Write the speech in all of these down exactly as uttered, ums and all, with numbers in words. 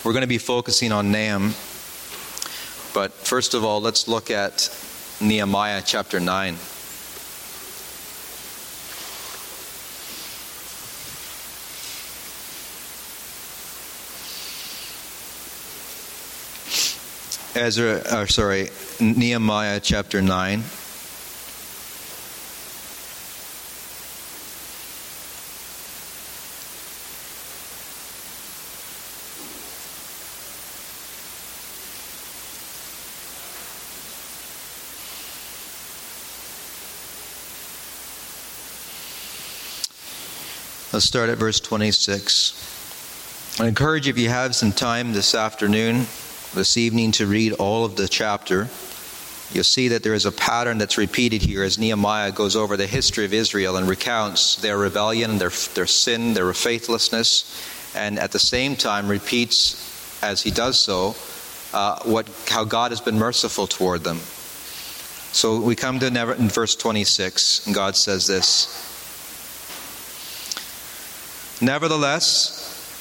We're going to be focusing on Nahum. But first of all, let's look at Nehemiah chapter nine. Ezra, or sorry, Nehemiah chapter nine. Let's start at verse twenty-six. I encourage you, if you have some time this afternoon, this evening, to read all of the chapter. You'll see that there is a pattern that's repeated here as Nehemiah goes over the history of Israel and recounts their rebellion, their, their sin, their faithlessness, and at the same time repeats, as he does so, uh, what how God has been merciful toward them. So we come to in verse twenty-six, and God says this: Nevertheless,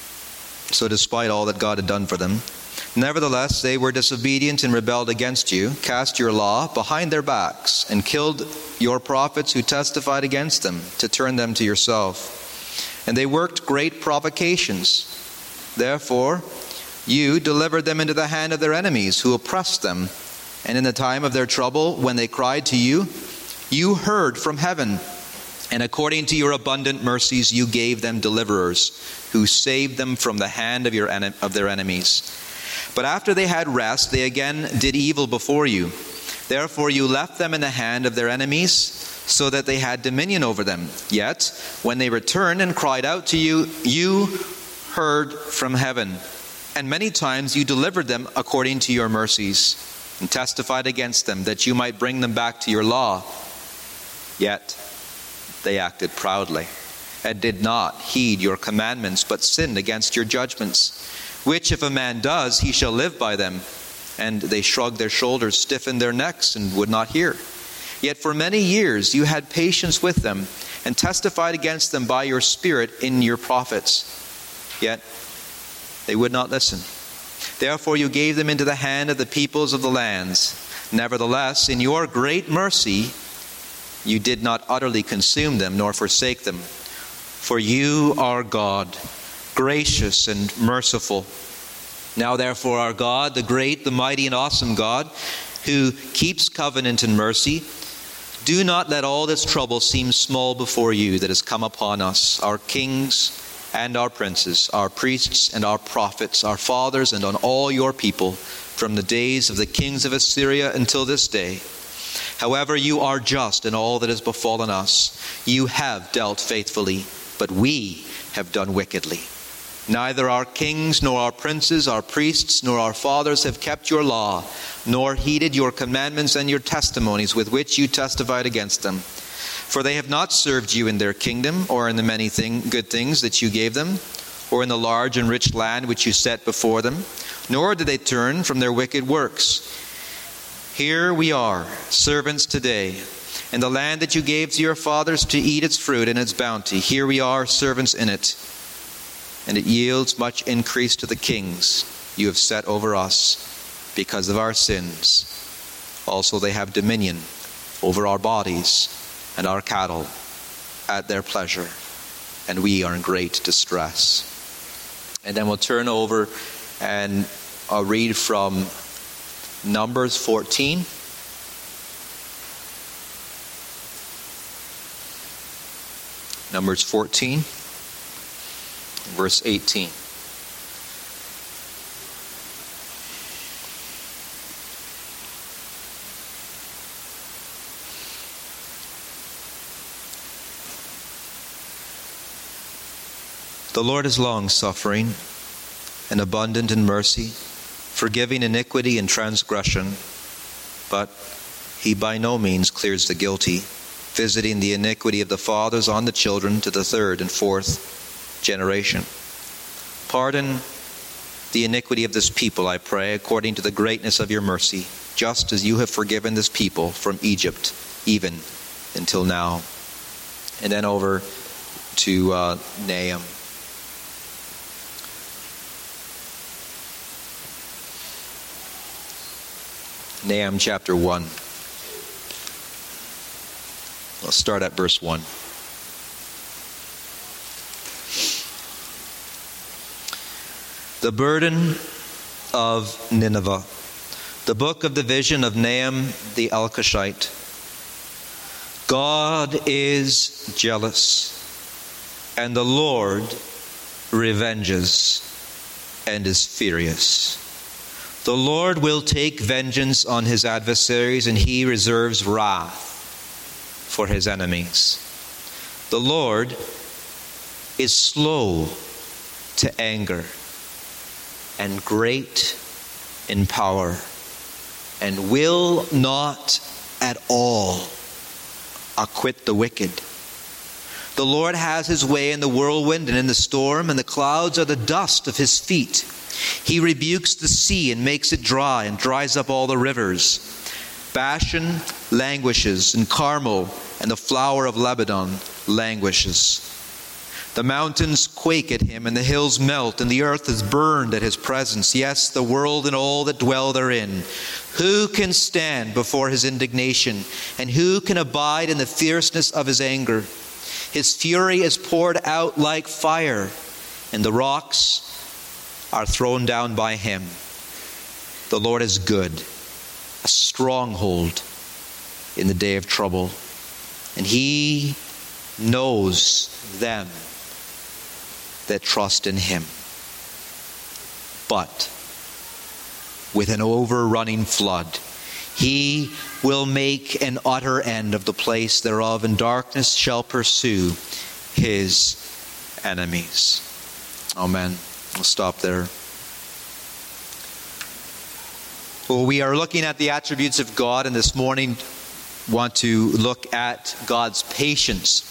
so despite all that God had done for them, nevertheless they were disobedient and rebelled against you, cast your law behind their backs, and killed your prophets who testified against them, to turn them to yourself. And they worked great provocations. Therefore, you delivered them into the hand of their enemies, who oppressed them. And in the time of their trouble, when they cried to you, you heard from heaven. And according to your abundant mercies, you gave them deliverers, who saved them from the hand of your en- of their enemies. But after they had rest, they again did evil before you. Therefore you left them in the hand of their enemies, so that they had dominion over them. Yet, when they returned and cried out to you, you heard from heaven. And many times you delivered them according to your mercies, and testified against them, that you might bring them back to your law. Yet they acted proudly, and did not heed your commandments, but sinned against your judgments. Which if a man does, he shall live by them. And they shrugged their shoulders, stiffened their necks, and would not hear. Yet for many years you had patience with them, and testified against them by your Spirit in your prophets. Yet they would not listen. Therefore you gave them into the hand of the peoples of the lands. Nevertheless, in your great mercy, you did not utterly consume them, nor forsake them. For you are God, gracious and merciful. Now therefore, our God, the great, the mighty, and awesome God, who keeps covenant and mercy, do not let all this trouble seem small before you that has come upon us, our kings and our princes, our priests and our prophets, our fathers, and on all your people, from the days of the kings of Assyria until this day. However, you are just in all that has befallen us. You have dealt faithfully, but we have done wickedly. Neither our kings, nor our princes, our priests, nor our fathers have kept your law, nor heeded your commandments and your testimonies with which you testified against them. For they have not served you in their kingdom, or in the many thing, good things that you gave them, or in the large and rich land which you set before them, nor did they turn from their wicked works. Here we are, servants today, in the land that you gave to your fathers to eat its fruit and its bounty. Here we are, servants in it, and it yields much increase to the kings you have set over us because of our sins. Also they have dominion over our bodies and our cattle at their pleasure, and we are in great distress. And then we'll turn over and I'll read from Numbers fourteen. Numbers fourteen, verse eighteen. The Lord is long-suffering and abundant in mercy, forgiving iniquity and transgression, but he by no means clears the guilty, visiting the iniquity of the fathers on the children to the third and fourth generation. Pardon the iniquity of this people, I pray, according to the greatness of your mercy, just as you have forgiven this people from Egypt, even until now. And then over to uh, Nahum. Nahum chapter one. Let's start at verse one. The burden of Nineveh. The book of the vision of Nahum the Elkoshite. God is jealous, and the Lord revenges and is furious. The Lord will take vengeance on his adversaries, and he reserves wrath for his enemies. The Lord is slow to anger and great in power, and will not at all acquit the wicked. The Lord has his way in the whirlwind and in the storm, and the clouds are the dust of his feet. He rebukes the sea and makes it dry, and dries up all the rivers. Bashan languishes, and Carmel and the flower of Lebanon languishes. The mountains quake at him, and the hills melt, and the earth is burned at his presence. Yes, the world and all that dwell therein. Who can stand before his indignation, and who can abide in the fierceness of his anger? His fury is poured out like fire, and the rocks are thrown down by him. The Lord is good, a stronghold in the day of trouble, and he knows them that trust in him. But with an overrunning flood, he will make an utter end of the place thereof, and darkness shall pursue his enemies. Amen. We'll stop there. Well, we are looking at the attributes of God, and this morning want to look at God's patience.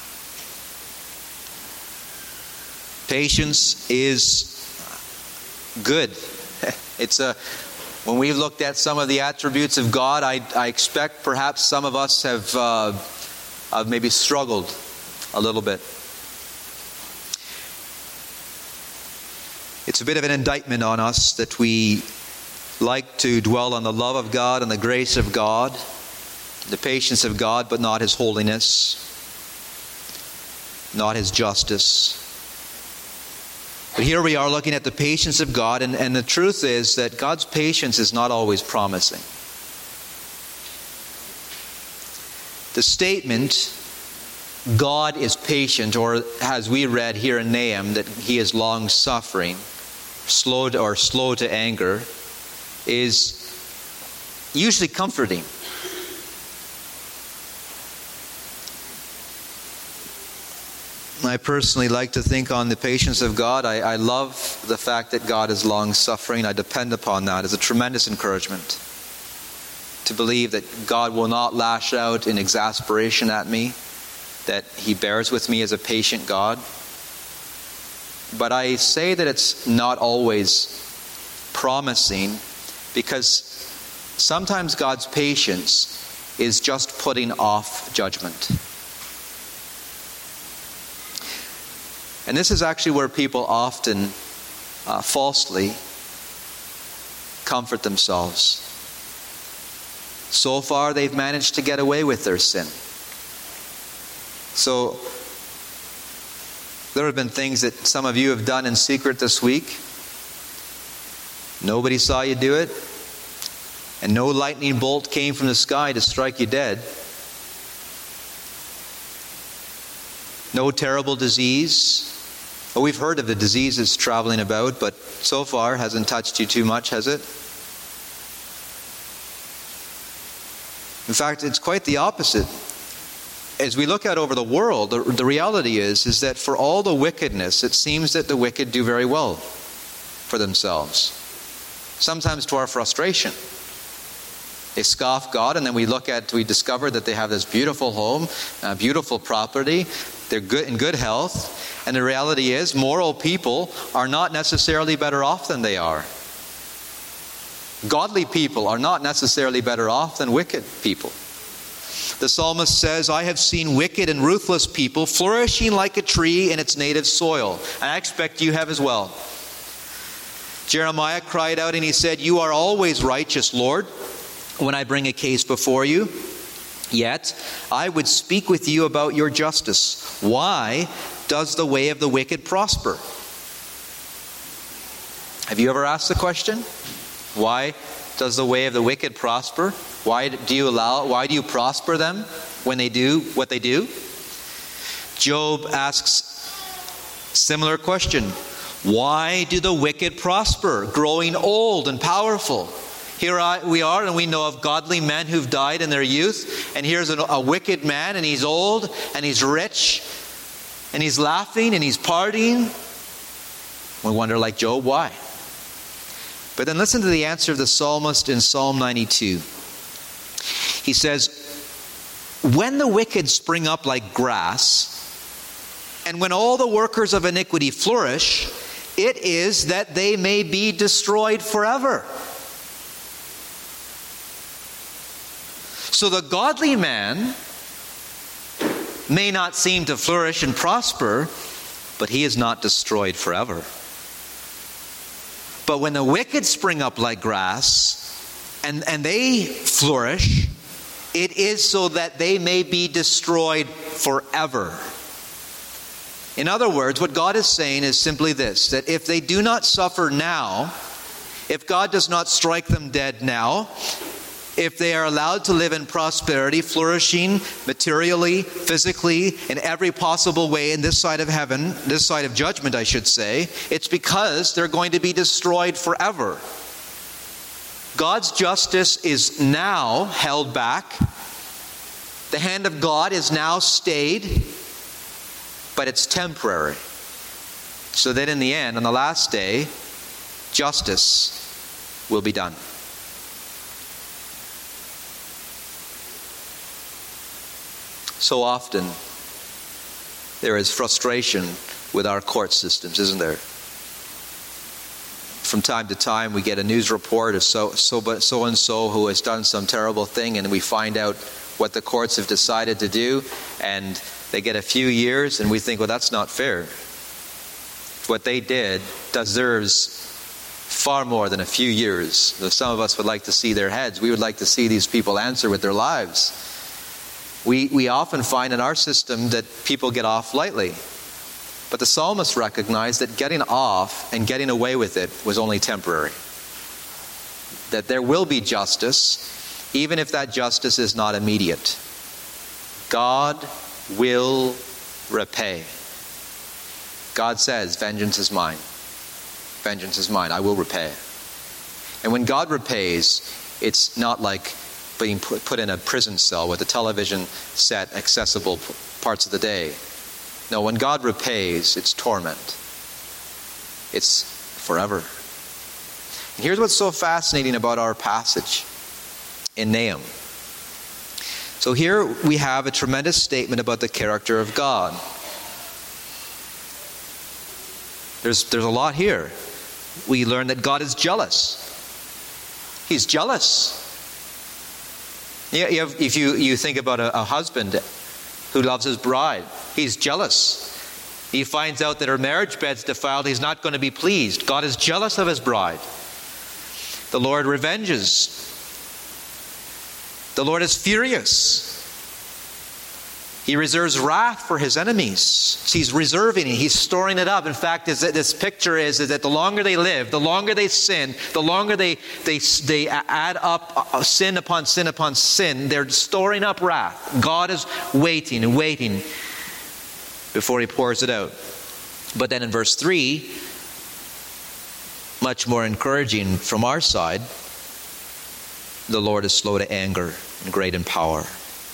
Patience is good. It's a when we've looked at some of the attributes of God, I, I expect perhaps some of us have, uh, have maybe struggled a little bit. It's a bit of an indictment on us that we like to dwell on the love of God and the grace of God, the patience of God, but not his holiness, not his justice. But here we are looking at the patience of God, and, and the truth is that God's patience is not always promising. The statement, God is patient, or as we read here in Nahum, that he is long-suffering, slow to, or slow to anger, is usually comforting. I personally like to think on the patience of God. I, I love the fact that God is long-suffering. I depend upon that as a tremendous encouragement to believe that God will not lash out in exasperation at me, that he bears with me as a patient God. But I say that it's not always promising, because sometimes God's patience is just putting off judgment. And this is actually where people often uh, falsely comfort themselves. So far, they've managed to get away with their sin. So, there have been things that some of you have done in secret this week. Nobody saw you do it. And no lightning bolt came from the sky to strike you dead. No terrible disease. Well, we've heard of the diseases traveling about, but so far hasn't touched you too much, has it? In fact, it's quite the opposite. As we look out over the world, the, the reality is, is that for all the wickedness, it seems that the wicked do very well for themselves. Sometimes to our frustration. They scoff God, and then we look at, we discover that they have this beautiful home, uh, beautiful property, they're good in good health, and the reality is moral people are not necessarily better off than they are. Godly people are not necessarily better off than wicked people. The psalmist says, I have seen wicked and ruthless people flourishing like a tree in its native soil. And I expect you have as well. Jeremiah cried out and he said, you are always righteous, Lord. when I bring a case before you. Yet I would speak with you about your justice. Why does the way of the wicked prosper? Have you ever asked the question? Why does the way of the wicked prosper? Why do you allow, why do you prosper them when they do what they do? Job asks similar question. Why do the wicked prosper, growing old and powerful? Here we are, and we know of godly men who've died in their youth. And here's a, a wicked man, and he's old, and he's rich, and he's laughing, and he's partying. We wonder, like Job, why? But then listen to the answer of the psalmist in Psalm ninety-two. He says, when the wicked spring up like grass, and when all the workers of iniquity flourish, it is that they may be destroyed forever. So the godly man may not seem to flourish and prosper, but he is not destroyed forever. But when the wicked spring up like grass, and, and they flourish, it is so that they may be destroyed forever. In other words, what God is saying is simply this, that if they do not suffer now, if God does not strike them dead now, if they are allowed to live in prosperity, flourishing materially, physically, in every possible way in this side of heaven, this side of judgment, I should say, it's because they're going to be destroyed forever. God's justice is now held back. The hand of God is now stayed, but it's temporary. So that in the end, on the last day, justice will be done. So often, there is frustration with our court systems, isn't there? From time to time, we get a news report of so, so, so and so who has done some terrible thing, and we find out what the courts have decided to do, and they get a few years, and we think, well, that's not fair. What they did deserves far more than a few years. Some of us would like to see their heads. We would like to see these people answer with their lives. We we often find in our system that people get off lightly. But the psalmist recognized that getting off and getting away with it was only temporary. That there will be justice, even if that justice is not immediate. God will repay. God says, vengeance is mine. Vengeance is mine. I will repay. And when God repays, it's not like being put, put in a prison cell with a television set accessible parts of the day. No, when God repays, it's torment. It's forever. And here's what's so fascinating about our passage in Nahum. So here we have a tremendous statement about the character of God. There's, there's a lot here. We learn that God is jealous. He's jealous. Yeah, you have, if you, you think about a, a husband who loves his bride, he's jealous. He finds out that her marriage bed's defiled, he's not going to be pleased. God is jealous of his bride. The Lord revenges. The Lord is furious. He reserves wrath for his enemies. He's reserving it. He's storing it up. In fact, this picture is, is that the longer they live, the longer they sin, the longer they, they, they add up sin upon sin upon sin, they're storing up wrath. God is waiting and waiting before he pours it out. But then in verse three, much more encouraging from our side, the Lord is slow to anger and great in power.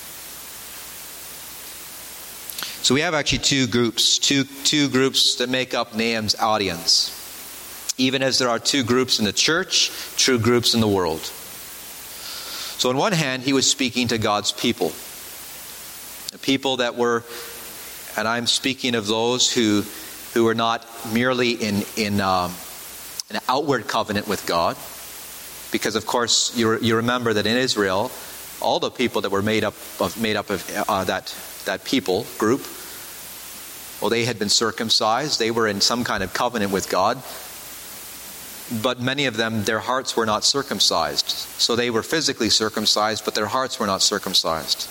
So we have actually two groups, two, two groups that make up Nahum's audience. Even as there are two groups in the church, two groups in the world. So on one hand, he was speaking to God's people. The people that were, and I'm speaking of those who who were not merely in, in um, an outward covenant with God. Because of course, you, you remember that in Israel, all the people that were made up of, made up of uh, that, that people group, well, they had been circumcised. They were in some kind of covenant with God. but many of them, their hearts were not circumcised. So they were physically circumcised, but their hearts were not circumcised.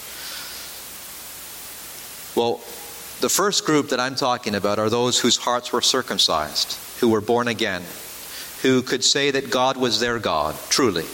Well, the first group that I'm talking about are those whose hearts were circumcised, who were born again, who could say that God was their God, truly.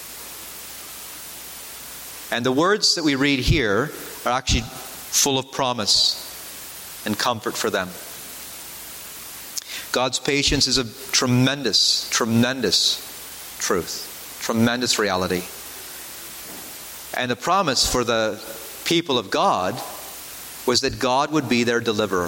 And the words that we read here are actually full of promise and comfort for them. God's patience is a tremendous, tremendous truth, tremendous reality. And the promise for the people of God was that God would be their deliverer.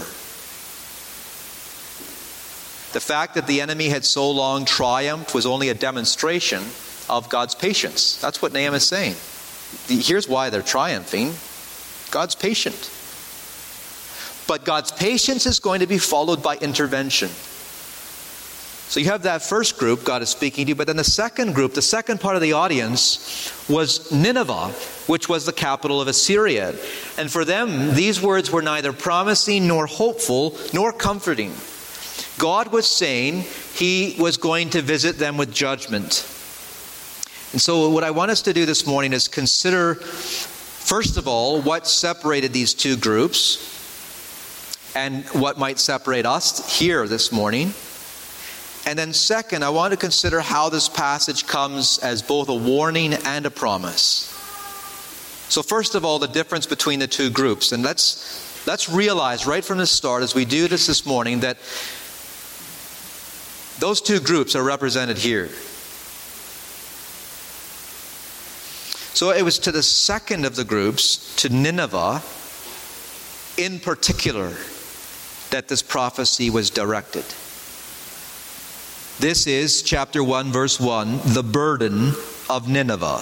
The fact that the enemy had so long triumphed was only a demonstration of God's patience. That's what Nahum is saying. Here's why they're triumphing. God's patient. But God's patience is going to be followed by intervention. So you have that first group God is speaking to, but then the second group, the second part of the audience was Nineveh, which was the capital of Assyria. And for them, these words were neither promising nor hopeful nor comforting. God was saying He was going to visit them with judgment. And so what I want us to do this morning is consider, first of all, what separated these two groups and what might separate us here this morning. And then second, I want to consider how this passage comes as both a warning and a promise. So first of all, the difference between the two groups. And let's, let's realize right from the start as we do this this morning that those two groups are represented here. So it was to the second of the groups, to Nineveh in particular, that this prophecy was directed. This is chapter one, verse one, the burden of Nineveh.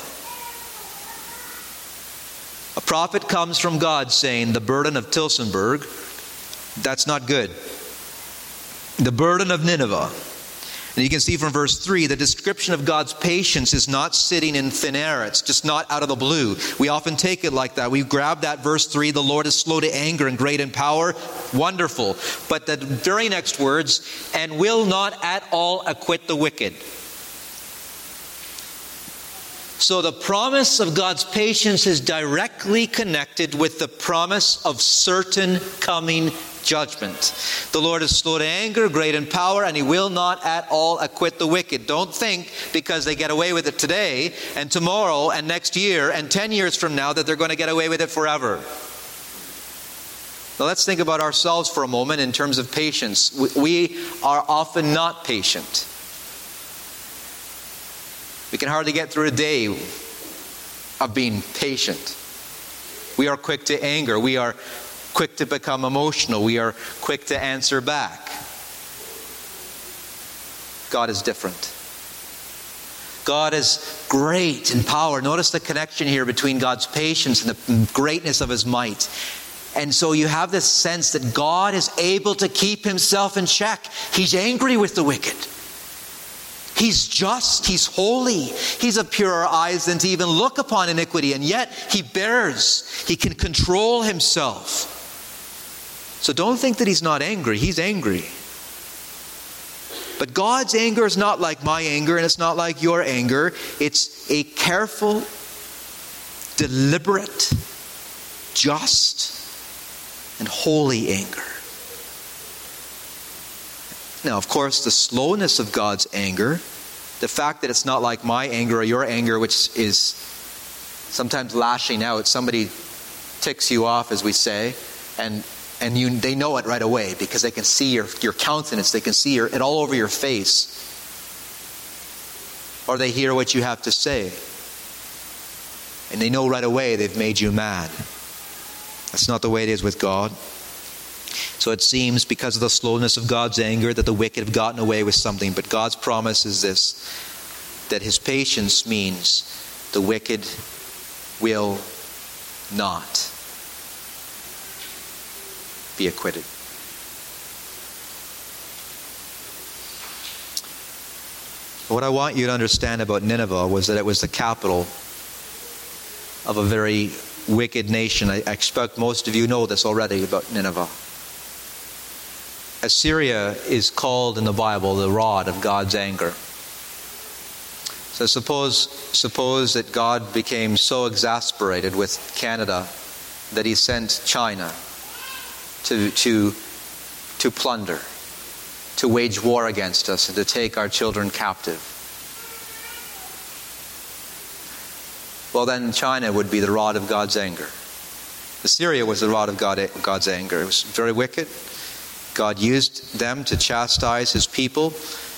A prophet comes from God saying, the burden of Tilsonburg, that's not good. The burden of Nineveh. And you can see from verse three, the description of God's patience is not sitting in thin air. It's just not out of the blue. We often take it like that. We grab that verse three, the Lord is slow to anger and great in power. Wonderful. But the very next words, and will not at all acquit the wicked. So the promise of God's patience is directly connected with the promise of certain coming judgment. The Lord is slow to anger, great in power, and He will not at all acquit the wicked. Don't think because they get away with it today and tomorrow and next year and ten years from now that they're going to get away with it forever. Now let's think about ourselves for a moment in terms of patience. We are often not patient. We can hardly get through a day of being patient. We are quick to anger. We are quick to become emotional. We are quick to answer back. God is different. God is great in power. Notice the connection here between God's patience and the greatness of His might. And so you have this sense that God is able to keep Himself in check. He's angry with the wicked. He's just, He's holy. He's of purer eyes than to even look upon iniquity. And yet He bears, He can control Himself. So don't think that He's not angry. He's angry. But God's anger is not like my anger, and it's not like your anger. It's a careful, deliberate, just, and holy anger. Now, of course, the slowness of God's anger, the fact that it's not like my anger or your anger, which is sometimes lashing out. Somebody ticks you off, as we say, and and you they know it right away because they can see your, your countenance. They can see your, it all over your face. Or they hear what you have to say. And they know right away they've made you mad. That's not the way it is with God. So it seems because of the slowness of God's anger that the wicked have gotten away with something. But God's promise is this, that His patience means the wicked will not be acquitted. What I want you to understand about Nineveh was that it was the capital of a very wicked nation. I expect most of you know this already about Nineveh. Assyria is called in the Bible the rod of God's anger. So suppose, suppose that God became so exasperated with Canada that he sent China to, to, to plunder, to wage war against us, and to take our children captive. Well, then China would be the rod of God's anger. Assyria was the rod of God, God's anger. It was very wicked. God used them to chastise his people.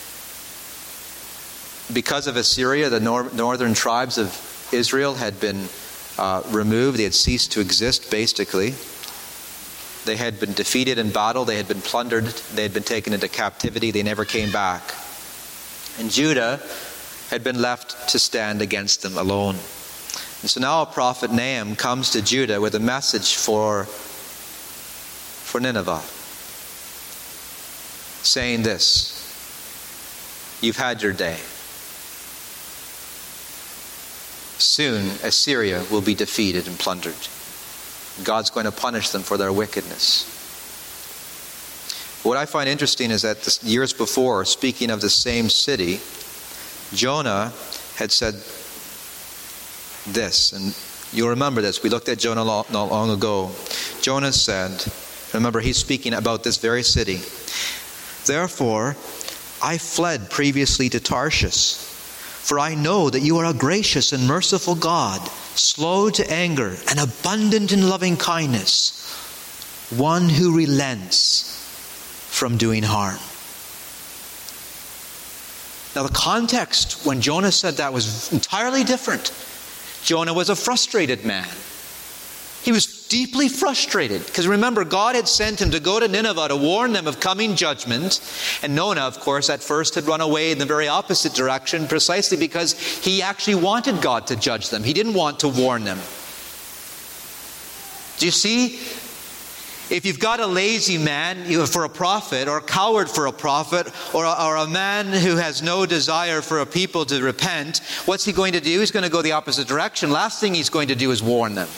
Because of Assyria, the nor- northern tribes of Israel had been uh, removed. They had ceased to exist, basically. They had been defeated in battle. They had been plundered. They had been taken into captivity. They never came back. And Judah had been left to stand against them alone. And so now a prophet Nahum comes to Judah with a message for, for Nineveh, saying this: you've had your day. Soon Assyria will be defeated and plundered. God's going to punish them for their wickedness. What I find interesting is that the years before, speaking of the same city, Jonah had said this, and you'll remember this. We looked at Jonah not long ago. Jonah said, remember, he's speaking about this very city. Therefore, I fled previously to Tarshish, for I know that you are a gracious and merciful God, slow to anger and abundant in loving kindness, one who relents from doing harm. Now, the context when Jonah said that was entirely different. Jonah was a frustrated man. He was deeply frustrated because, remember, God had sent him to go to Nineveh to warn them of coming judgment. And Jonah, of course, at first had run away in the very opposite direction, precisely because he actually wanted God to judge them. He didn't want to warn them. Do you see? If you've got a lazy man for a prophet, or a coward for a prophet, or a, or a man who has no desire for a people to repent, what's he going to do? He's going to go the opposite direction. Last thing he's going to do is warn them.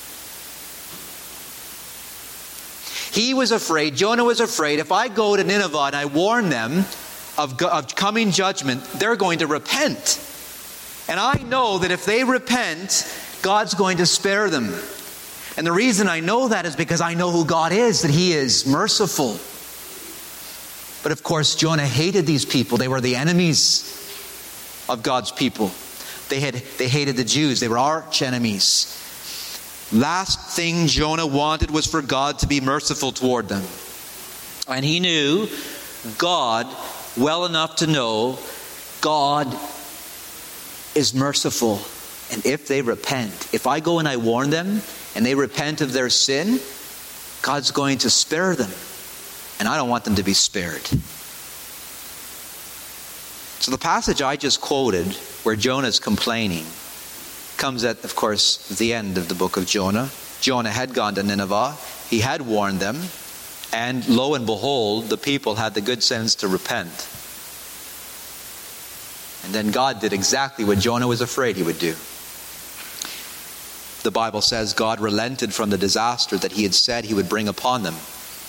He was afraid, Jonah was afraid, if I go to Nineveh and I warn them of, of coming judgment, they're going to repent. And I know that if they repent, God's going to spare them. And the reason I know that is because I know who God is, that he is merciful. But of course, Jonah hated these people. They were the enemies of God's people. They had they hated the Jews. They were arch enemies. Last thing Jonah wanted was for God to be merciful toward them. And he knew God well enough to know God is merciful. And if they repent, if I go and I warn them and they repent of their sin, God's going to spare them. And I don't want them to be spared. So the passage I just quoted, where Jonah's complaining, comes at, of course, the end of the book of Jonah. Jonah had gone to Nineveh. He had warned them. And lo and behold, the people had the good sense to repent. And then God did exactly what Jonah was afraid he would do. The Bible says God relented from the disaster that he had said he would bring upon them.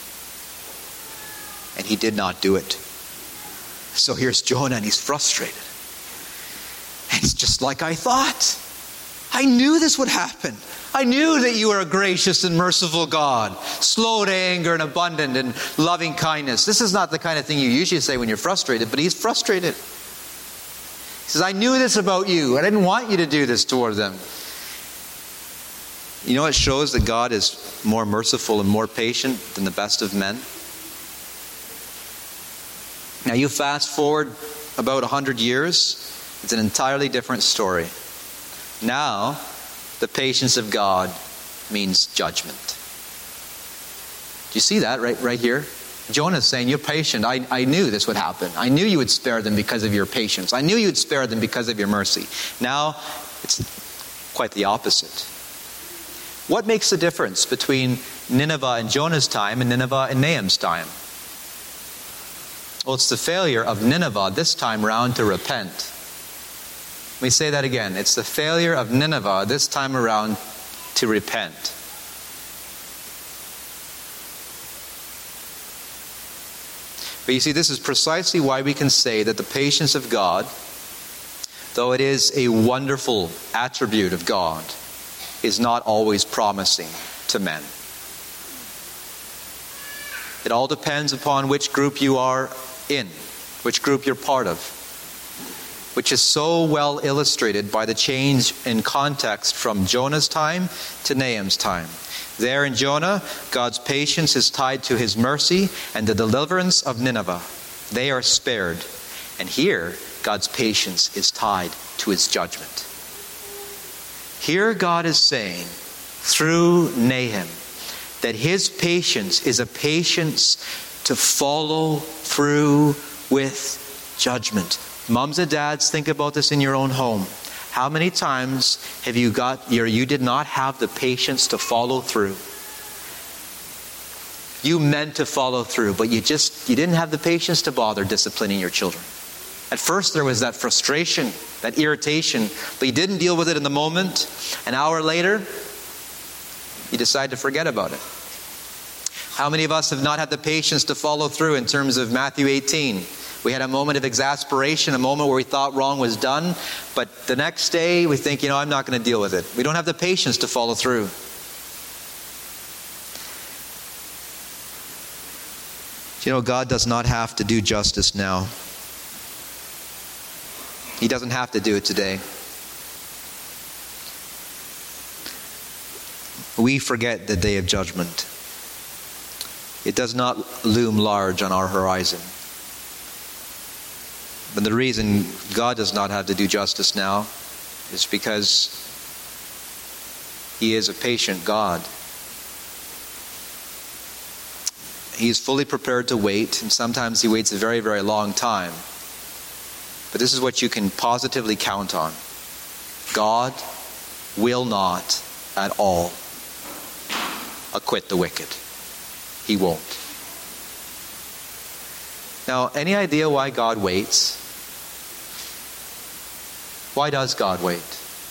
And he did not do it. So here's Jonah, and he's frustrated. And it's just like I thought. I knew this would happen. I knew that you are a gracious and merciful God, slow to anger and abundant in loving kindness. This is not the kind of thing you usually say when you're frustrated, but he's frustrated. He says, I knew this about you. I didn't want you to do this toward them. You know, it shows that God is more merciful and more patient than the best of men. Now you fast forward about a hundred years, it's an entirely different story. Now, the patience of God means judgment. Do you see that right, right here? Jonah's saying, you're patient. I, I knew this would happen. I knew you would spare them because of your patience. I knew you would spare them because of your mercy. Now, it's quite the opposite. What makes the difference between Nineveh in Jonah's time and Nineveh in Nahum's time? Well, it's the failure of Nineveh this time round to repent. Let me say that again. It's the failure of Nineveh this time around to repent. But you see, this is precisely why we can say that the patience of God though it is a wonderful attribute of God, is not always promising to men. It all depends upon which group you are in, which group you're part of, which is so well illustrated by the change in context from Jonah's time to Nahum's time. There in Jonah, God's patience is tied to his mercy and the deliverance of Nineveh. They are spared. And here, God's patience is tied to his judgment. Here God is saying, through Nahum, that his patience is a patience to follow through with judgment. Moms and dads, think about this in your own home. How many times have you got your, you did not have the patience to follow through? You meant to follow through, but you just, you didn't have the patience to bother disciplining your children. At first there was that frustration, that irritation, but you didn't deal with it in the moment. An hour later, you decide to forget about it. How many of us have not had the patience to follow through in terms of Matthew eighteen? We had a moment of exasperation, a moment where we thought wrong was done, but the next day we think, you know, I'm not going to deal with it. We don't have the patience to follow through. You know, God does not have to do justice now. He doesn't have to do it today. We forget the day of judgment. It does not loom large on our horizon. But the reason God does not have to do justice now is because He is a patient God. He is fully prepared to wait, and sometimes He waits a very, very long time. But this is what you can positively count on. God will not at all acquit the wicked. He won't. Now, any idea why God waits? Why does God wait?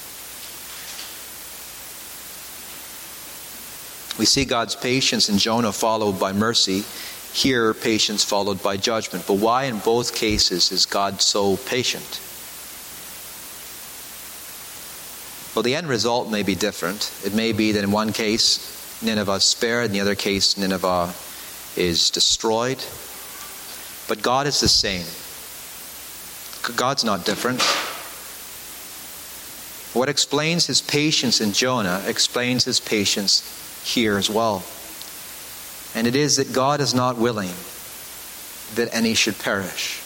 We see God's patience in Jonah followed by mercy. Here, patience followed by judgment. But why in both cases is God so patient? Well, the end result may be different. It may be that in one case, Nineveh is spared. In the other case, Nineveh is destroyed. But God is the same. God's not different. What explains His patience in Jonah explains His patience here as well. And it is that God is not willing that any should perish.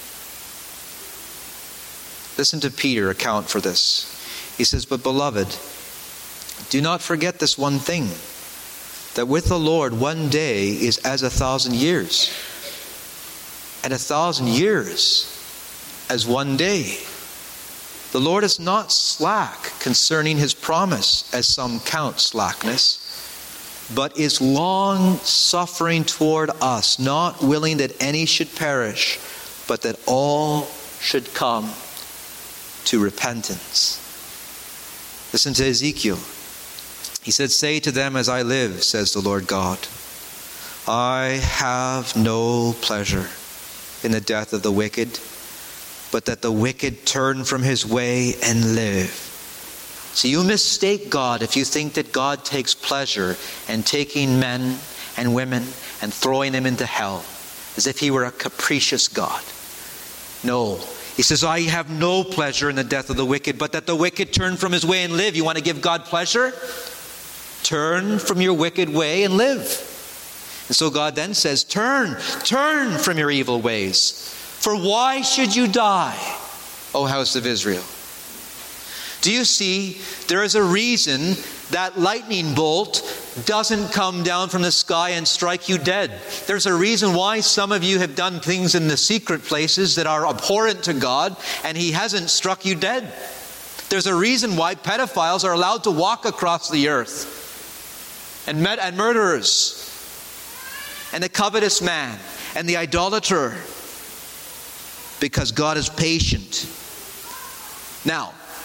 Listen to Peter account for this. He says, "But beloved, do not forget this one thing, that with the Lord one day is as a thousand years, and a thousand years as one day. The Lord is not slack concerning His promise, as some count slackness, but is long-suffering toward us, not willing that any should perish, but that all should come to repentance." Listen to Ezekiel. He said, "Say to them, as I live, says the Lord God, I have no pleasure in the death of the wicked, but that the wicked turn from his way and live." So you mistake God if you think that God takes pleasure in taking men and women and throwing them into hell, as if He were a capricious God. No. He says, "I have no pleasure in the death of the wicked, but that the wicked turn from his way and live." You want to give God pleasure? Turn from your wicked way and live. And so God then says, turn, turn from your evil ways. For why should you die, O house of Israel? Do you see, there is a reason that lightning bolt doesn't come down from the sky and strike you dead. There's a reason why some of you have done things in the secret places that are abhorrent to God, and He hasn't struck you dead. There's a reason why pedophiles are allowed to walk across the earth, and, med- and murderers, and the covetous man, and the idolater, because God is patient. Now,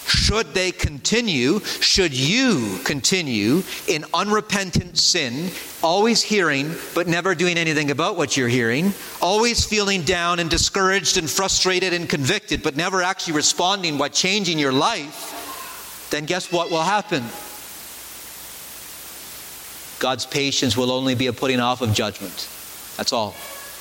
should they continue, should you continue in unrepentant sin, always hearing but never doing anything about what you're hearing, always feeling down and discouraged and frustrated and convicted but never actually responding by changing your life, then guess what will happen? God's patience will only be a putting off of judgment. That's all.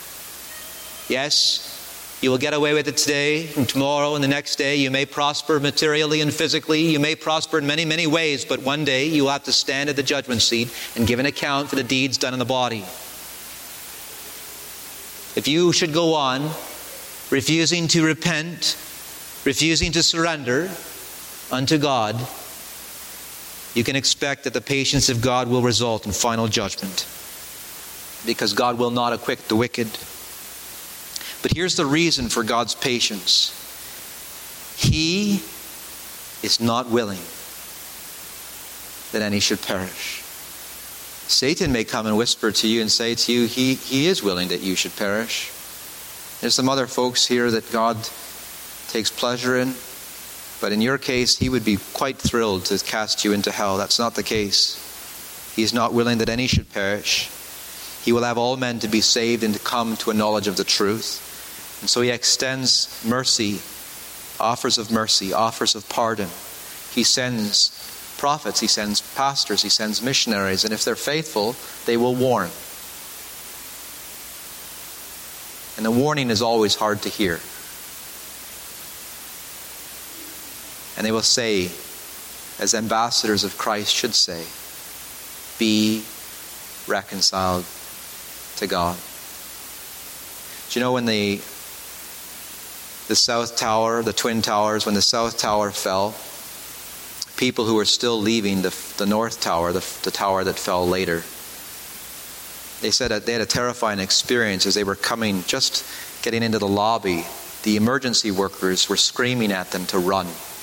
Yes, you will get away with it today and tomorrow and the next day. You may prosper materially and physically. You may prosper in many, many ways. But one day you will have to stand at the judgment seat and give an account for the deeds done in the body. If you should go on refusing to repent, refusing to surrender unto God, you can expect that the patience of God will result in final judgment, because God will not acquit the wicked. But here's the reason for God's patience. He is not willing that any should perish. Satan may come and whisper to you and say to you, he, he is willing that you should perish. There's some other folks here that God takes pleasure in, but in your case, he would be quite thrilled to cast you into hell. That's not the case. He is not willing that any should perish. He will have all men to be saved and to come to a knowledge of the truth. And so he extends mercy, offers of mercy, offers of pardon. He sends prophets, he sends pastors, he sends missionaries, and if they're faithful, they will warn. And the warning is always hard to hear. And they will say, as ambassadors of Christ should say, be reconciled to God. Do you know when the the South Tower, the Twin Towers, when the South Tower fell, people who were still leaving the, the North Tower, the, the tower that fell later, they said that they had a terrifying experience as they were coming, just getting into the lobby. The emergency workers were screaming at them to run.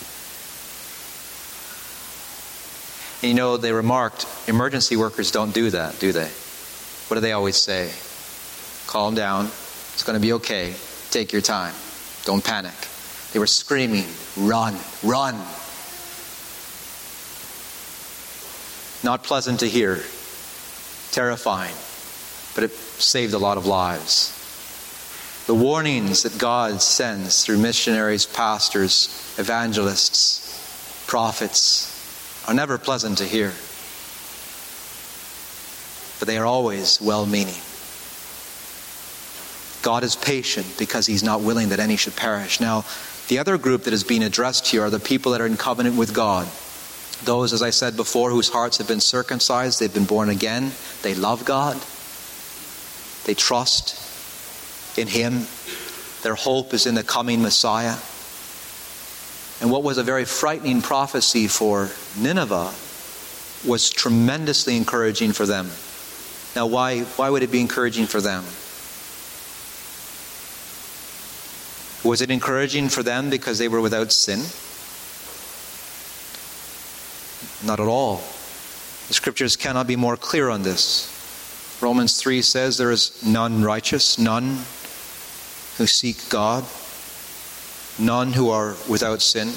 And you know, they remarked, emergency workers don't do that, do they? What do they always say? Calm down. It's going to be okay. Take your time. Don't panic. They were screaming, run, run. Not pleasant to hear. Terrifying. But it saved a lot of lives. The warnings that God sends through missionaries, pastors, evangelists, prophets are never pleasant to hear. But they are always well-meaning. God is patient because he's not willing that any should perish. Now, the other group that is being addressed here are the people that are in covenant with God. Those, as I said before, whose hearts have been circumcised, they've been born again, they love God, they trust in him, their hope is in the coming Messiah. And what was a very frightening prophecy for Nineveh was tremendously encouraging for them. Now, why, why would it be encouraging for them? Was it encouraging for them because they were without sin? Not at all. The scriptures cannot be more clear on this. Romans three says there is none righteous, none who seek God, none who are without sin.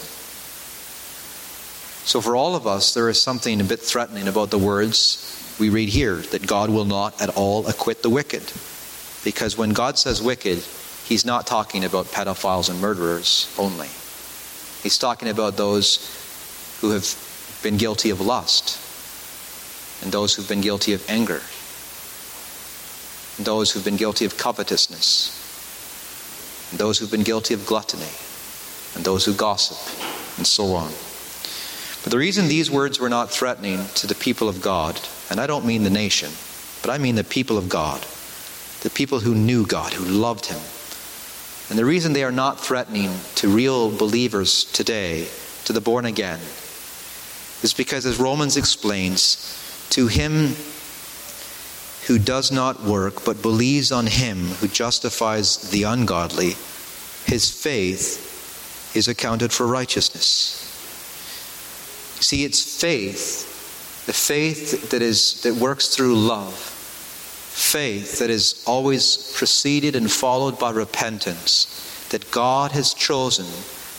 So for all of us, there is something a bit threatening about the words we read here, that God will not at all acquit the wicked. Because when God says wicked, he's not talking about pedophiles and murderers only. He's talking about those who have been guilty of lust, and those who've been guilty of anger, and those who've been guilty of covetousness, and those who've been guilty of gluttony, and those who gossip, and so on. But the reason these words were not threatening to the people of God, and I don't mean the nation, but I mean the people of God, the people who knew God, who loved him. And the reason they are not threatening to real believers today, to the born again, is because, as Romans explains, to him who does not work but believes on him who justifies the ungodly, his faith is accounted for righteousness. See, it's faith, the faith that is that works through love, faith that is always preceded and followed by repentance, that God has chosen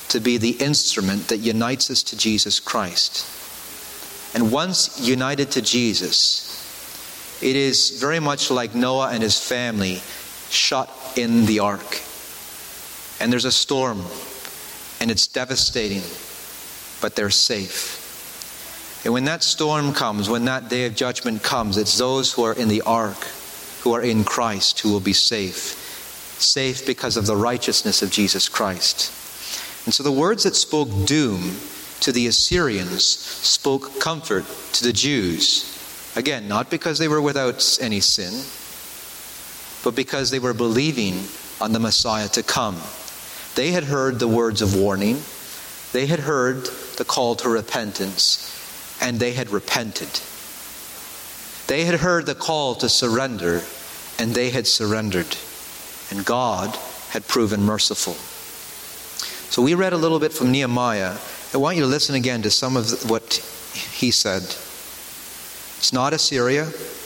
to be the instrument that unites us to Jesus Christ. And once united to Jesus, it is very much like Noah and his family shut in the ark. And there's a storm, and it's devastating, but they're safe. And when that storm comes, when that day of judgment comes, it's those who are in the ark, who are in Christ, who will be safe. Safe because of the righteousness of Jesus Christ. And so the words that spoke doom to the Assyrians spoke comfort to the Jews. Again, not because they were without any sin, but because they were believing on the Messiah to come. They had heard the words of warning. They had heard the call to repentance, and they had repented. They had heard the call to surrender, and they had surrendered. And God had proven merciful. So we read a little bit from Nehemiah. I want you to listen again to some of what he said. It's not Assyria.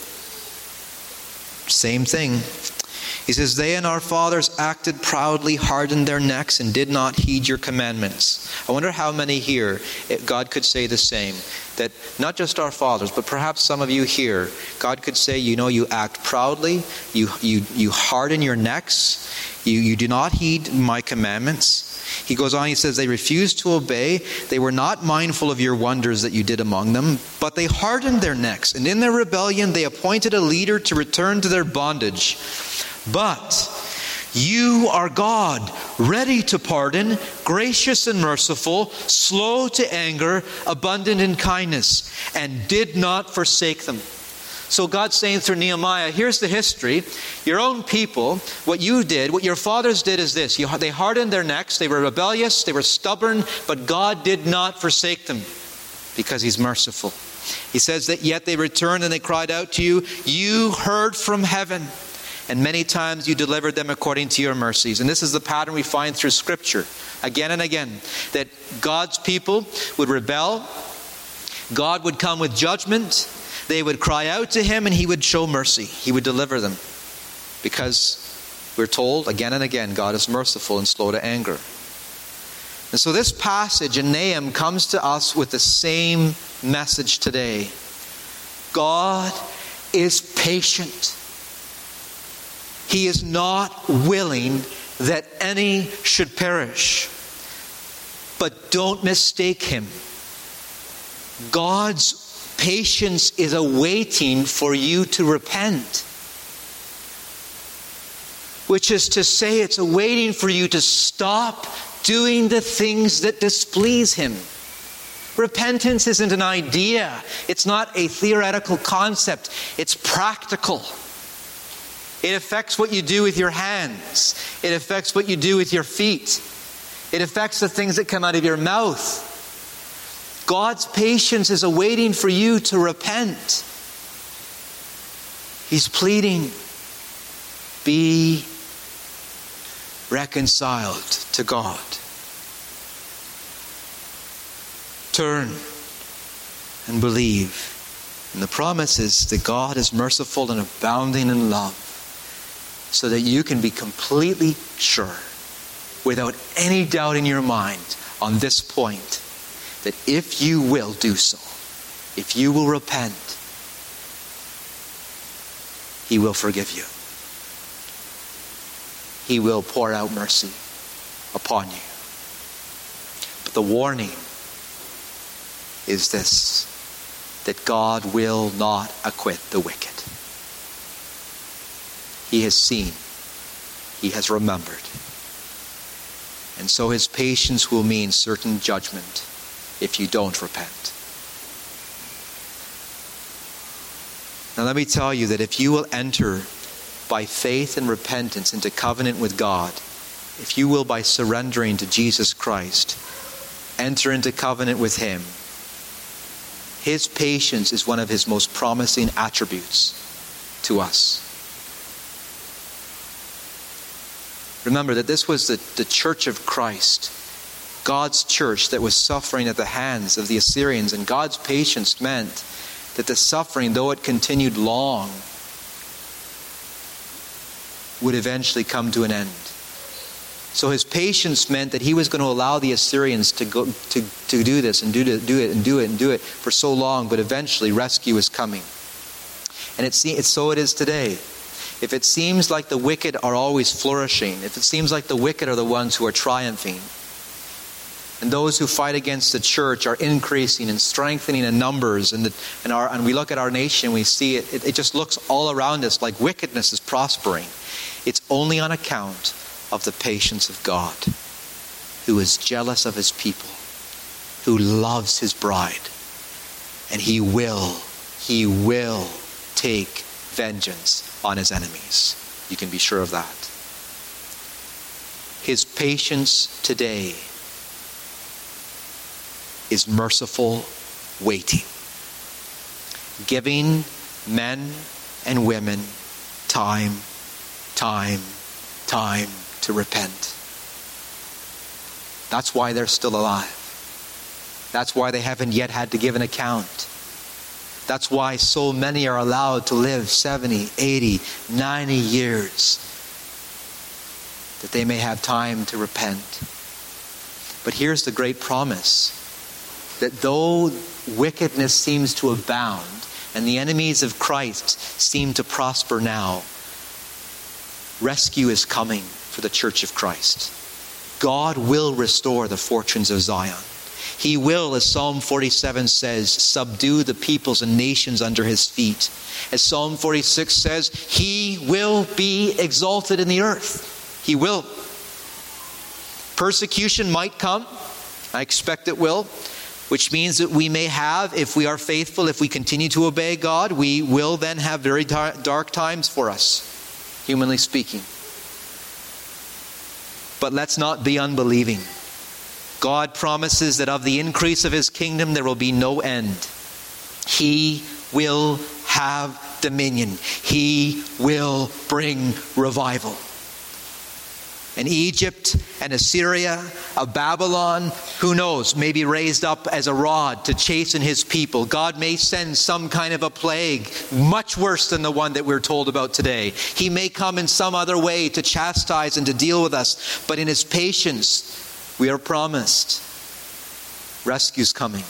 Same thing. He says, they and our fathers acted proudly, hardened their necks, and did not heed your commandments. I wonder how many here God could say the same. That not just our fathers, but perhaps some of you here, God could say, you know, you act proudly, you you you harden your necks, you, you do not heed my commandments. He goes on, he says, they refused to obey. They were not mindful of your wonders that you did among them, but they hardened their necks. And in their rebellion, they appointed a leader to return to their bondage. But you are God, ready to pardon, gracious and merciful, slow to anger, abundant in kindness, and did not forsake them. So God's saying through Nehemiah, here's the history. Your own people, what you did, what your fathers did is this. You, they hardened their necks, they were rebellious, they were stubborn, but God did not forsake them because He's merciful. He says that yet they returned and they cried out to you. You heard from heaven. And many times you delivered them according to your mercies. And this is the pattern we find through Scripture again and again. That God's people would rebel. God would come with judgment. They would cry out to Him and He would show mercy. He would deliver them. Because we're told again and again, God is merciful and slow to anger. And so this passage in Nahum comes to us with the same message today. God is patient. He is not willing that any should perish. But don't mistake Him. God's patience is awaiting for you to repent. Which is to say, it's awaiting for you to stop doing the things that displease Him. Repentance isn't an idea. It's not a theoretical concept. It's practical. It affects what you do with your hands. It affects what you do with your feet. It affects the things that come out of your mouth. God's patience is awaiting for you to repent. He's pleading, be reconciled to God. Turn and believe. And the promise is that God is merciful and abounding in love, so that you can be completely sure, without any doubt in your mind on this point, that if you will do so, if you will repent, He will forgive you. He will pour out mercy upon you. But the warning is this, that God will not acquit the wicked. He has seen. He has remembered. And so His patience will mean certain judgment if you don't repent. Now let me tell you that if you will enter by faith and repentance into covenant with God, if you will by surrendering to Jesus Christ, enter into covenant with Him, His patience is one of His most promising attributes to us. Remember that this was the, the church of Christ, God's church that was suffering at the hands of the Assyrians. And God's patience meant that the suffering, though it continued long, would eventually come to an end. So his patience meant that he was going to allow the Assyrians to go to, to do this and do, to, do it and do it and do it for so long, but eventually rescue is coming. And it's, it's so it is today. If it seems like the wicked are always flourishing, if it seems like the wicked are the ones who are triumphing, and those who fight against the church are increasing and strengthening in numbers, and, the, and, our, and we look at our nation, we see it, it, it just looks all around us like wickedness is prospering. It's only on account of the patience of God, who is jealous of his people, who loves his bride, and he will, he will take vengeance on his enemies. You can be sure of that. His patience today is merciful waiting, giving men and women time, time, time to repent. That's why they're still alive. That's why they haven't yet had to give an account. That's why so many are allowed to live seventy, eighty, ninety years, that they may have time to repent. But here's the great promise, that though wickedness seems to abound and the enemies of Christ seem to prosper now, rescue is coming for the church of Christ. God will restore the fortunes of Zion. He will, as Psalm forty-seven says, subdue the peoples and nations under his feet. As Psalm forty-six says, he will be exalted in the earth. He will. Persecution might come. I expect it will. Which means that we may have, if we are faithful, if we continue to obey God, we will then have very dark times for us, humanly speaking. But let's not be unbelieving. God promises that of the increase of his kingdom there will be no end. He will have dominion. He will bring revival. And Egypt and Assyria, a Babylon, who knows, may be raised up as a rod to chasten his people. God may send some kind of a plague, much worse than the one that we're told about today. He may come in some other way to chastise and to deal with us. But in his patience, we are promised rescue's coming.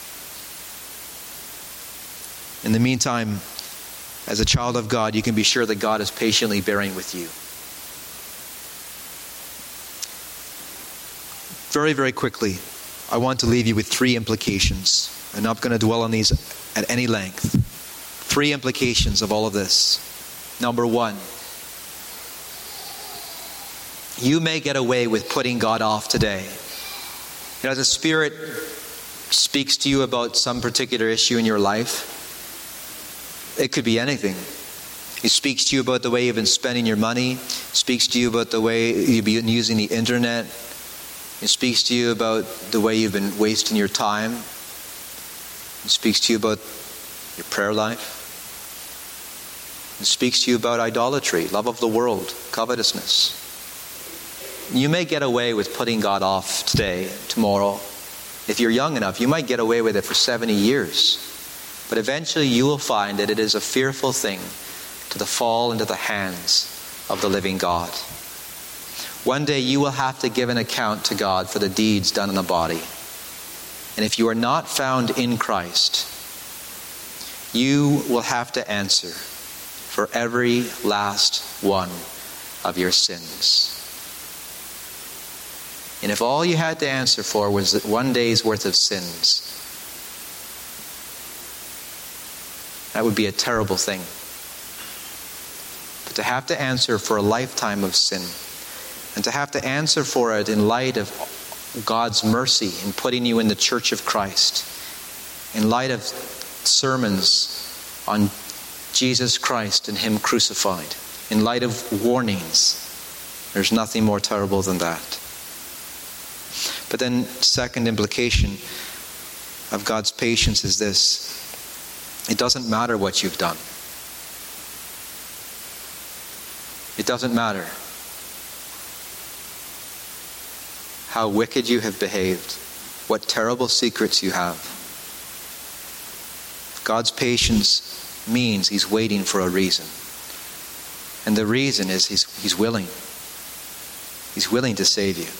In the meantime, as a child of God, you can be sure that God is patiently bearing with you. Very, very quickly, I want to leave you with three implications. I'm not going to dwell on these at any length. Three implications of all of this. Number one, you may get away with putting God off today. You know, as the Spirit speaks to you about some particular issue in your life, it could be anything. He speaks to you about the way you've been spending your money, speaks to you about the way you've been using the internet. It speaks to you about the way you've been wasting your time. It speaks to you about your prayer life. It speaks to you about idolatry, love of the world, covetousness. You may get away with putting God off today, tomorrow. If you're young enough, you might get away with it for seventy years. But eventually you will find that it is a fearful thing to fall into the hands of the living God. One day you will have to give an account to God for the deeds done in the body. And if you are not found in Christ, you will have to answer for every last one of your sins. And if all you had to answer for was one day's worth of sins, that would be a terrible thing. But to have to answer for a lifetime of sin, and to have to answer for it in light of God's mercy in putting you in the church of Christ, in light of sermons on Jesus Christ and him crucified, in light of warnings, there's nothing more terrible than that. But then, second implication of God's patience is this: it doesn't matter what you've done. It doesn't matter how wicked you have behaved, what terrible secrets you have. God's patience means he's waiting for a reason. And the reason is he's, he's willing. He's willing to save you.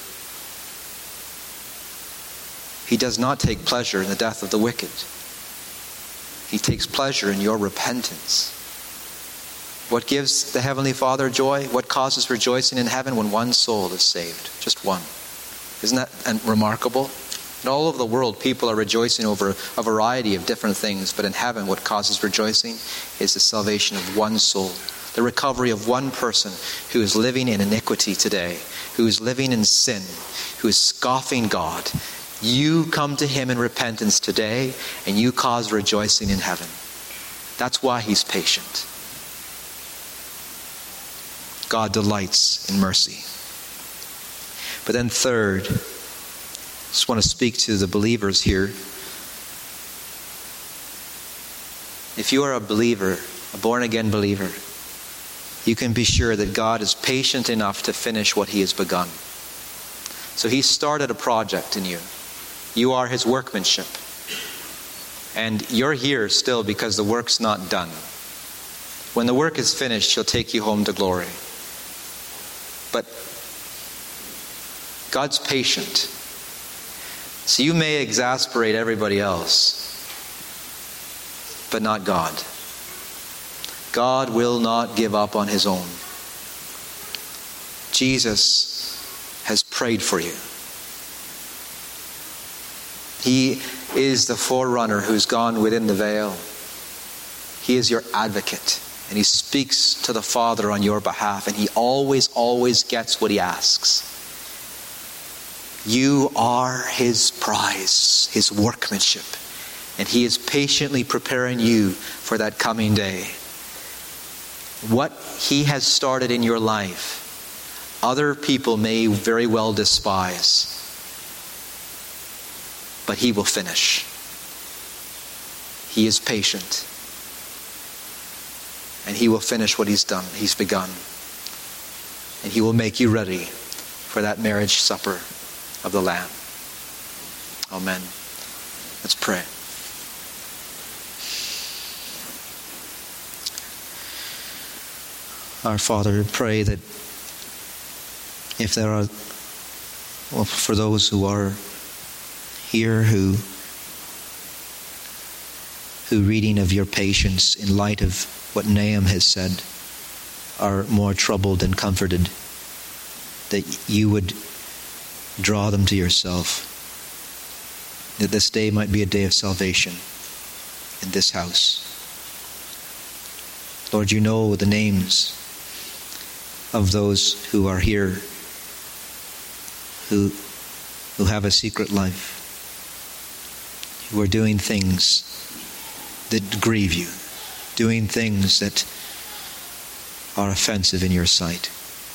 He does not take pleasure in the death of the wicked. He takes pleasure in your repentance. What gives the Heavenly Father joy? What causes rejoicing in heaven? When one soul is saved. Just one. Isn't that remarkable? In all over the world, people are rejoicing over a variety of different things. But in heaven, what causes rejoicing is the salvation of one soul. The recovery of one person who is living in iniquity today, who is living in sin, who is scoffing God. You come to him in repentance today, and you cause rejoicing in heaven. That's why he's patient. God delights in mercy. But then third, I just want to speak to the believers here. If you are a believer, a born-again believer, you can be sure that God is patient enough to finish what he has begun. So he started a project in you. You are his workmanship. And you're here still because the work's not done. When the work is finished, he'll take you home to glory. But God's patient. So you may exasperate everybody else, but not God. God will not give up on his own. Jesus has prayed for you. He is the forerunner who's gone within the veil. He is your advocate, and he speaks to the Father on your behalf, and he always, always gets what he asks. You are his prize, his workmanship, and he is patiently preparing you for that coming day. What he has started in your life, other people may very well despise, but he will finish. He is patient, and he will finish what he's done, he's begun. And he will make you ready for that marriage supper of the Lamb. Amen. Let's pray. Our Father, we pray that if there are, well, for those who are here who who reading of your patience in light of what Nahum has said are more troubled than comforted, that you would draw them to yourself, that this day might be a day of salvation in this house. Lord, you know the names of those who are here, who who have a secret life, who are doing things that grieve you, doing things that are offensive in your sight.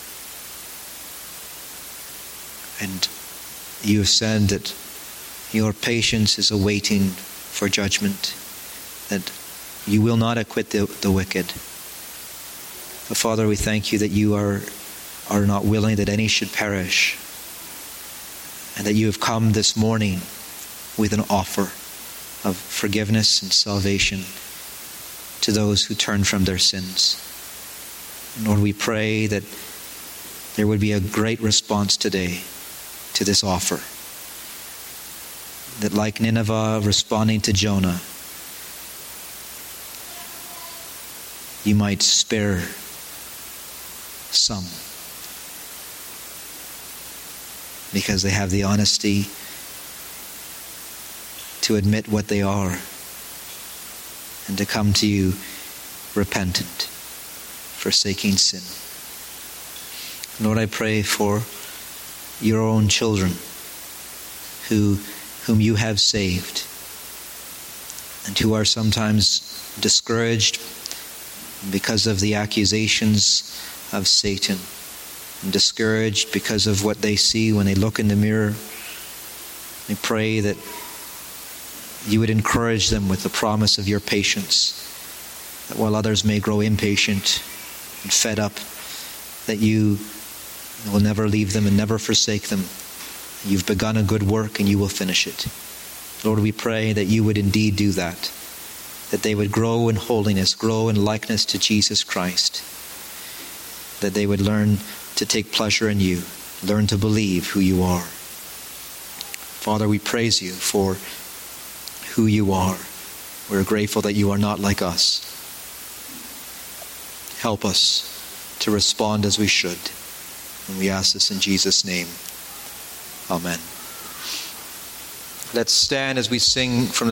And you have said that your patience is awaiting for judgment, that you will not acquit the, the wicked. But Father, we thank you that you are, are not willing that any should perish, and that you have come this morning with an offer of forgiveness and salvation to those who turn from their sins. And Lord, we pray that there would be a great response today to this offer. That like Nineveh responding to Jonah, you might spare some, because they have the honesty to admit what they are and to come to you repentant, forsaking sin. Lord, I pray for your own children who whom you have saved and who are sometimes discouraged because of the accusations of Satan, and discouraged because of what they see when they look in the mirror. I pray that you would encourage them with the promise of your patience, that while others may grow impatient and fed up, that you will never leave them and never forsake them. You've begun a good work and you will finish it. Lord, we pray that you would indeed do that, that they would grow in holiness, grow in likeness to Jesus Christ, that they would learn to take pleasure in you, learn to believe who you are. Father, we praise you for who you are. We're grateful that you are not like us. Help us to respond as we should. And we ask this in Jesus' name. Amen. Let's stand as we sing from